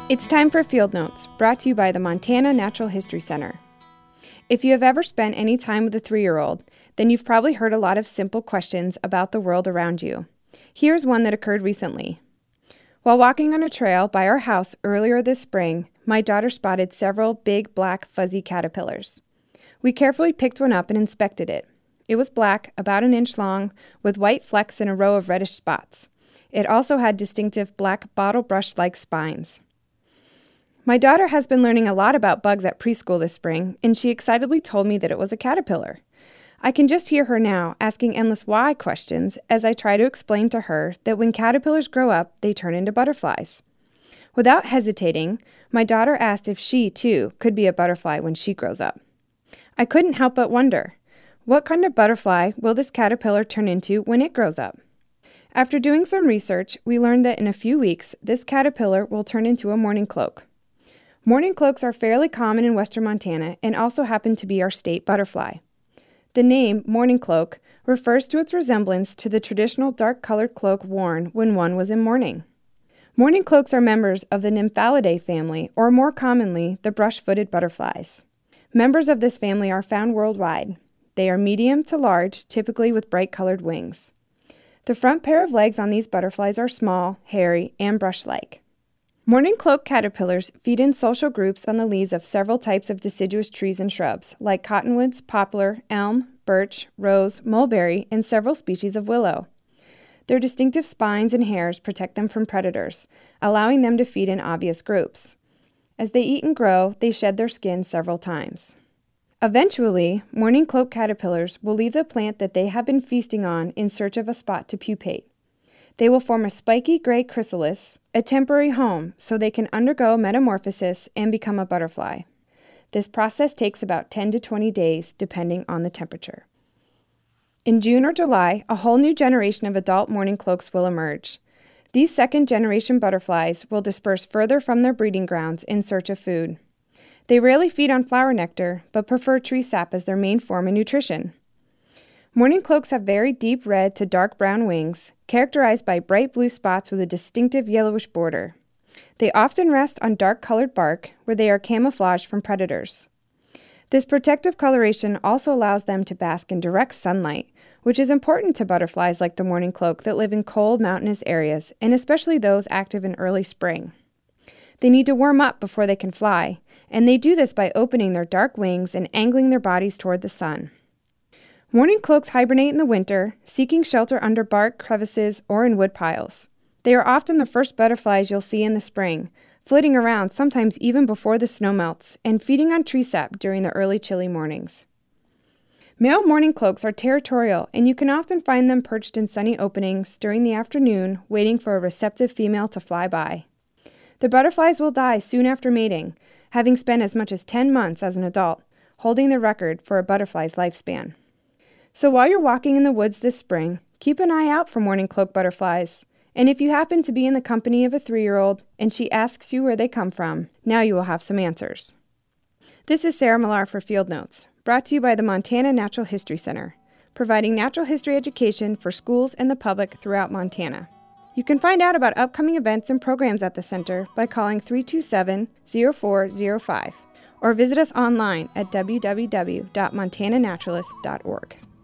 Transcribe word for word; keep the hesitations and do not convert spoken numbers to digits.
It's time for Field Notes, brought to you by the Montana Natural History Center. If you have ever spent any time with a three-year-old, then you've probably heard a lot of simple questions about the world around you. Here's one that occurred recently. While walking on a trail by our house earlier this spring, my daughter spotted several big black fuzzy caterpillars. We carefully picked one up and inspected it. It was black, about an inch long, with white flecks and a row of reddish spots. It also had distinctive black bottle brush-like spines. My daughter has been learning a lot about bugs at preschool this spring, and she excitedly told me that it was a caterpillar. I can just hear her now asking endless why questions as I try to explain to her that when caterpillars grow up, they turn into butterflies. Without hesitating, my daughter asked if she, too, could be a butterfly when she grows up. I couldn't help but wonder, what kind of butterfly will this caterpillar turn into when it grows up? After doing some research, we learned that in a few weeks, this caterpillar will turn into a mourning cloak. Mourning cloaks are fairly common in western Montana and also happen to be our state butterfly. The name mourning cloak refers to its resemblance to the traditional dark-colored cloak worn when one was in mourning. Mourning cloaks are members of the Nymphalidae family, or more commonly, the brush-footed butterflies. Members of this family are found worldwide. They are medium to large, typically with bright-colored wings. The front pair of legs on these butterflies are small, hairy, and brush-like. Mourning cloak caterpillars feed in social groups on the leaves of several types of deciduous trees and shrubs, like cottonwoods, poplar, elm, birch, rose, mulberry, and several species of willow. Their distinctive spines and hairs protect them from predators, allowing them to feed in obvious groups. As they eat and grow, they shed their skin several times. Eventually, mourning cloak caterpillars will leave the plant that they have been feasting on in search of a spot to pupate. They will form a spiky gray chrysalis, a temporary home, so they can undergo metamorphosis and become a butterfly. This process takes about ten to twenty days, depending on the temperature. In June or July, a whole new generation of adult mourning cloaks will emerge. These second-generation butterflies will disperse further from their breeding grounds in search of food. They rarely feed on flower nectar, but prefer tree sap as their main form of nutrition. Mourning cloaks have very deep red to dark brown wings, characterized by bright blue spots with a distinctive yellowish border. They often rest on dark-colored bark, where they are camouflaged from predators. This protective coloration also allows them to bask in direct sunlight, which is important to butterflies like the mourning cloak that live in cold, mountainous areas, and especially those active in early spring. They need to warm up before they can fly, and they do this by opening their dark wings and angling their bodies toward the sun. Mourning cloaks hibernate in the winter, seeking shelter under bark, crevices, or in wood piles. They are often the first butterflies you'll see in the spring, flitting around sometimes even before the snow melts, and feeding on tree sap during the early chilly mornings. Male mourning cloaks are territorial, and you can often find them perched in sunny openings during the afternoon, waiting for a receptive female to fly by. The butterflies will die soon after mating, having spent as much as ten months as an adult, holding the record for a butterfly's lifespan. So while you're walking in the woods this spring, keep an eye out for mourning cloak butterflies. And if you happen to be in the company of a three-year-old and she asks you where they come from, now you will have some answers. This is Sarah Millar for Field Notes, brought to you by the Montana Natural History Center, providing natural history education for schools and the public throughout Montana. You can find out about upcoming events and programs at the center by calling three two seven, zero four zero five or visit us online at w w w dot montana naturalist dot org.